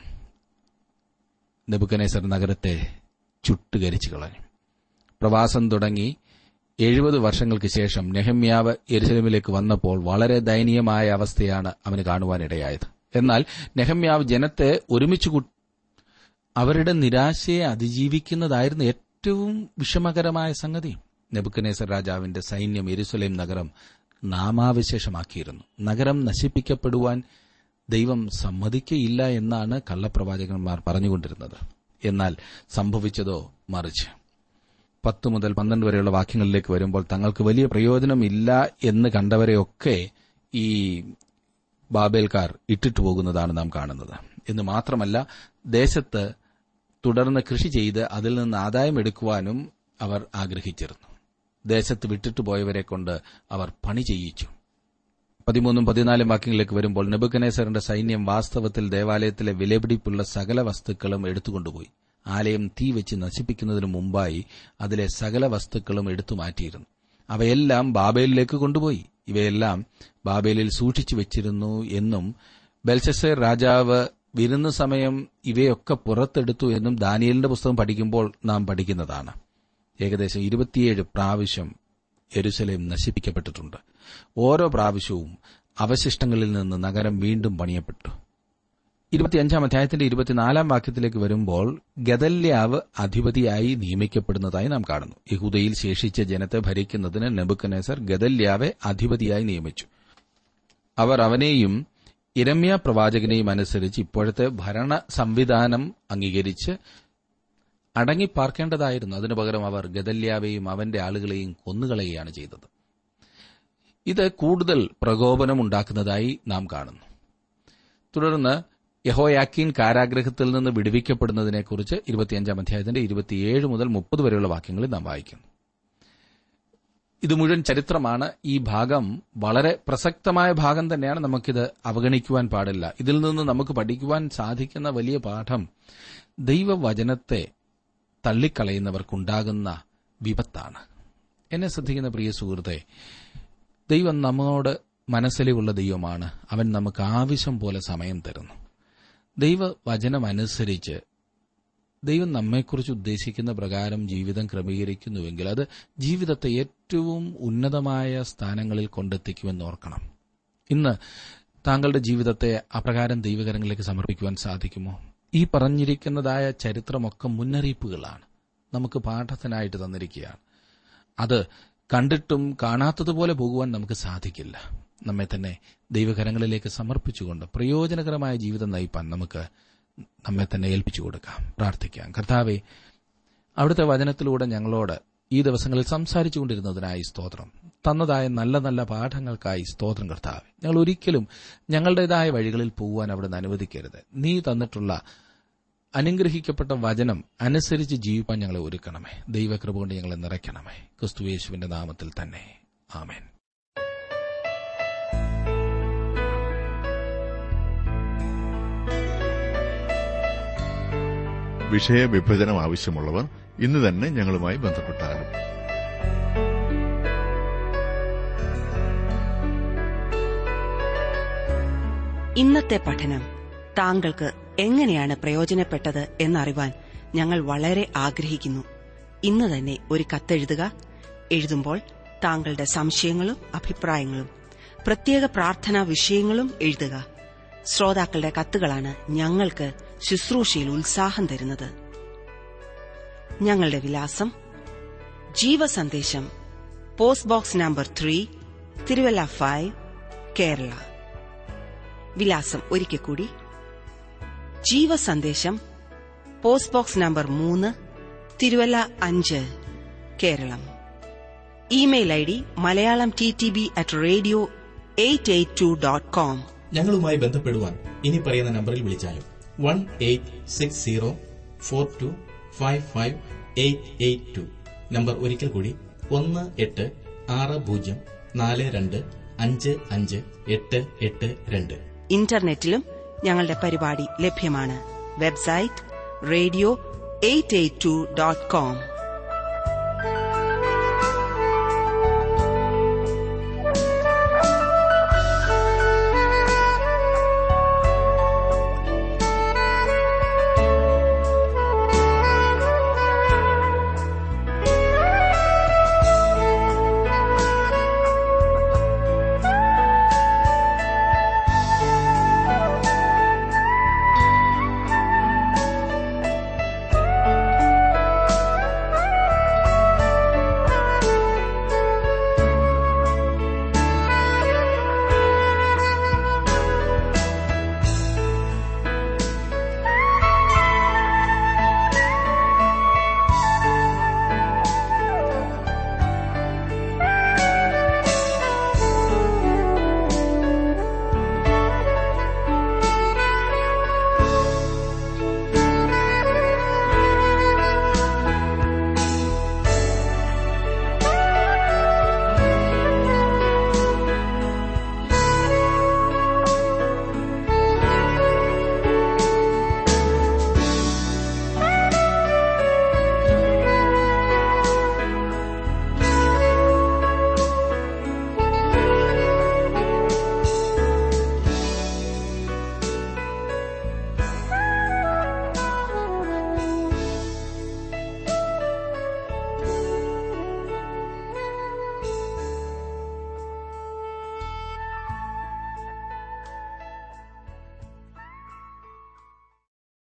നെബൂഖദ്നേസർ നഗരത്തെ ചുട്ടുകരിച്ചു കളഞ്ഞു. പ്രവാസം തുടങ്ങി 70 വർഷങ്ങൾക്ക് ശേഷം നെഹമ്യാവ് യെരൂശലേമിലേക്ക് വന്നപ്പോൾ വളരെ ദയനീയമായ അവസ്ഥയാണ് അവന് കാണുവാനിടയായത്. എന്നാൽ നെഹമ്യാവ് ജനത്തെ ഒരുമിച്ച് അവരുടെ നിരാശയെ അതിജീവിക്കുന്നതായിരുന്നു ഏറ്റവും വിഷമകരമായ സംഗതി. നെബൂഖദ്നേസർ രാജാവിന്റെ സൈന്യം യെരൂശലേം നഗരം നാമാവിശേഷമാക്കിയിരുന്നു. നഗരം നശിപ്പിക്കപ്പെടുവാൻ ദൈവം സമ്മതിക്കയില്ല എന്നാണ് കള്ളപ്രവാചകന്മാർ പറഞ്ഞുകൊണ്ടിരുന്നത്. എന്നാൽ സംഭവിച്ചതോ മറിച്ച്. 10 മുതൽ 12 വരെയുള്ള വാക്യങ്ങളിലേക്ക് വരുമ്പോൾ, തങ്ങൾക്ക് വലിയ പ്രയോജനമില്ല എന്ന് കണ്ടവരെയൊക്കെ ഈ ബാബേൽക്കാർ ഇട്ടിട്ടു പോകുന്നതാണ് നാം കാണുന്നത്. എന്ന് മാത്രമല്ല, ദേശത്ത് തുടർന്ന് കൃഷി ചെയ്ത് അതിൽ നിന്ന് ആദായം എടുക്കുവാനും അവർ ആഗ്രഹിച്ചിരുന്നു. ദേശത്ത് വിട്ടിട്ടു പോയവരെ കൊണ്ട് അവർ പണി ചെയ്യിച്ചു. 13-14 വാക്യങ്ങളിലേക്ക് വരുമ്പോൾ, നെബൂഖദ്നേസറിന്റെ സൈന്യം വാസ്തവത്തിൽ ദേവാലയത്തിലെ വിലപിടിപ്പുള്ള സകല വസ്തുക്കളും എടുത്തുകൊണ്ടുപോയി. ആലയം തീവെച്ച് നശിപ്പിക്കുന്നതിനു മുമ്പായി അതിലെ സകല വസ്തുക്കളും എടുത്തു മാറ്റിയിരുന്നു. അവയെല്ലാം ബാബേലിലേക്ക് കൊണ്ടുപോയി. ഇവയെല്ലാം ബാബേലിൽ സൂക്ഷിച്ചു വെച്ചിരുന്നു എന്നും ബെൽശസ്സർ രാജാവ് വിരുന്നു സമയം ഇവയൊക്കെ പുറത്തെടുത്തു എന്നും ദാനിയേലിന്റെ പുസ്തകം പഠിക്കുമ്പോൾ നാം പഠിക്കുന്നതാണ്. ഏകദേശം 27 പ്രാവശ്യം യെരുശലേം നശിപ്പിക്കപ്പെട്ടിട്ടുണ്ട്. ഓരോ പ്രാവശ്യവും അവശിഷ്ടങ്ങളിൽ നിന്ന് നഗരം വീണ്ടും പണിയപ്പെട്ടു. 25 അധ്യായത്തിന്റെ 24 വാക്യത്തിലേക്ക് വരുമ്പോൾ ഗദല്യാവ് അധിപതിയായി നിയമിക്കപ്പെടുന്നതായി നാം കാണുന്നു. യഹൂദയിൽ ശേഷിച്ച ജനത്തെ ഭരിക്കുന്നതിന് നെബൂഖദ്നേസർ ഗദല്യാവെ അധിപതിയായി നിയമിച്ചു. അവർ അവനെയും യിരെമ്യാ പ്രവാചകനെയും അനുസരിച്ച് ഇപ്പോഴത്തെ ഭരണ സംവിധാനം അംഗീകരിച്ച് അടങ്ങിപ്പാർക്കേണ്ടതായിരുന്നു. അതിനു പകരം അവർ ഗദല്യാവെയും അവന്റെ ആളുകളെയും കൊന്നുകളയുകയാണ് ചെയ്തത്. ഇത് കൂടുതൽ പ്രകോപനമുണ്ടാക്കുന്നതായി നാം കാണുന്നു. തുടർന്ന് യെഹോയാക്കീൻ കാരാഗൃഹത്തിൽ നിന്ന് വിടുവിക്കപ്പെടുന്നതിനെക്കുറിച്ച് 25 അധ്യായത്തിന്റെ 27 മുതൽ 30 വരെയുള്ള വാക്യങ്ങളിൽ നാം വായിക്കുന്നു. ഇത് മുഴുവൻ ചരിത്രമാണ്. ഈ ഭാഗം വളരെ പ്രസക്തമായ ഭാഗം തന്നെയാണ്. നമുക്കിത് അവഗണിക്കുവാൻ പാടില്ല. ഇതിൽ നിന്ന് നമുക്ക് പഠിക്കുവാൻ സാധിക്കുന്ന വലിയ പാഠം ദൈവവചനത്തെ തള്ളിക്കളയുന്നവർക്കുണ്ടാകുന്ന വിപത്താണ്. എന്നെ ശ്രദ്ധിക്കുന്ന പ്രിയ സുഹൃത്തെ, ദൈവം നമ്മോട് മനസ്സിലുള്ള ദൈവമാണ്. അവൻ നമുക്ക് ആവശ്യം പോലെ സമയം തരുന്നു. ദൈവവചനമനുസരിച്ച് ദൈവം നമ്മെക്കുറിച്ച് ഉദ്ദേശിക്കുന്ന പ്രകാരം ജീവിതം ക്രമീകരിക്കുന്നുവെങ്കിൽ അത് ജീവിതത്തെ ഏറ്റവും ഉന്നതമായ സ്ഥാനങ്ങളിൽ കൊണ്ടെത്തിക്കുമെന്ന് ഓർക്കണം. ഇന്ന് താങ്കളുടെ ജീവിതത്തെ അപ്രകാരം ദൈവകരങ്ങളിലേക്ക് സമർപ്പിക്കുവാൻ സാധിക്കുമോ? ഈ പറഞ്ഞിരിക്കുന്നതായ ചരിത്രമൊക്കെ മുന്നറിയിപ്പുകളാണ്, നമുക്ക് പാഠത്തിനായിട്ട് തന്നിരിക്കുകയാണ്. അത് കണ്ടിട്ടും കാണാത്തതുപോലെ പോകുവാൻ നമുക്ക് സാധിക്കില്ല. നമ്മെ തന്നെ ദൈവകരങ്ങളിലേക്ക് സമർപ്പിച്ചുകൊണ്ട് പ്രയോജനകരമായ ജീവിതം നയിപ്പാൻ നമുക്ക് നമ്മെ തന്നെ ഏൽപ്പിച്ചു കൊടുക്കാം. പ്രാർത്ഥിക്കാം. കർത്താവേ, അവിടുത്തെ വചനത്തിലൂടെ ഞങ്ങളോട് ഈ ദിവസങ്ങളിൽ സംസാരിച്ചുകൊണ്ടിരുന്നതിനായി സ്തോത്രം. തന്നതായ നല്ല നല്ല പാഠങ്ങൾക്കായി സ്തോത്രം കർത്താവേ. ഞങ്ങൾ ഒരിക്കലും ഞങ്ങളുടേതായ വഴികളിൽ പോകുവാൻ അവിടുന്ന് അനുവദിക്കരുത്. നീ തന്നിട്ടുള്ള അനുഗ്രഹിക്കപ്പെട്ട വചനം അനുസരിച്ച് ജീവിപ്പാൻ ഞങ്ങളെ ഒരുക്കണമേ. ദൈവകൃപ കൊണ്ട് ഞങ്ങളെ നിറയ്ക്കണമേ. ക്രിസ്തുയേശുവിന്റെ നാമത്തിൽ തന്നെ. ആമേൻ. വിഷയവിഭജനം ആവശ്യമുള്ളവർ ഇന്ന് തന്നെ ഞങ്ങളുമായി ബന്ധപ്പെട്ടാലും. ഇന്നത്തെ പഠനം താങ്കൾക്ക് എങ്ങനെയാണ് പ്രയോജനപ്പെട്ടത് എന്നറിവാൻ ഞങ്ങൾ വളരെ ആഗ്രഹിക്കുന്നു. ഇന്ന് തന്നെ ഒരു കത്തെഴുതുക. എഴുതുമ്പോൾ താങ്കളുടെ സംശയങ്ങളും അഭിപ്രായങ്ങളും പ്രത്യേക പ്രാർത്ഥനാ വിഷയങ്ങളും എഴുതുക. ശ്രോതാക്കളുടെ കത്തുകളാണ് ഞങ്ങൾക്ക് ശുശ്രൂഷയിൽ ഉത്സാഹം തരുന്നത്. ഞങ്ങളുടെ വിലാസം: ജീവസന്ദേശം, post box number 3, Thiruvalla 5, Kerala. വിലാസം ഒരിക്കൽ കൂടി: ജീവസന്ദേശം, post box number 3, Thiruvalla 5, Keralam. Email ID malayalamttb@radio882.com. ഞങ്ങളുമായി ബന്ധപ്പെടുവാൻ ഇനി പറയുന്ന നമ്പറിൽ വിളിച്ചാലും 186042558882. നമ്പർ ഒരിക്കൽ കൂടി 186042558882. ഇന്റർനെറ്റിലും ഞങ്ങളുടെ പരിപാടി ലഭ്യമാണ്. Website radio882.com.